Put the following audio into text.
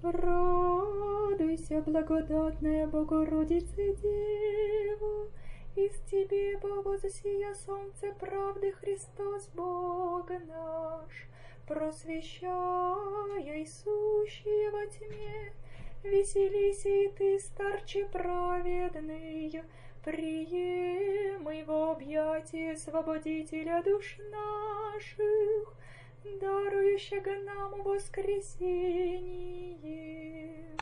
Радуйся, благодатная Богородице Дева, из Тебе повозосия солнце правды Христос Бог наш, просвещая сущие во тьме, веселись и Ты, старче праведный, приемы в объятия Свободителя душ наших, дарующего нам воскресение.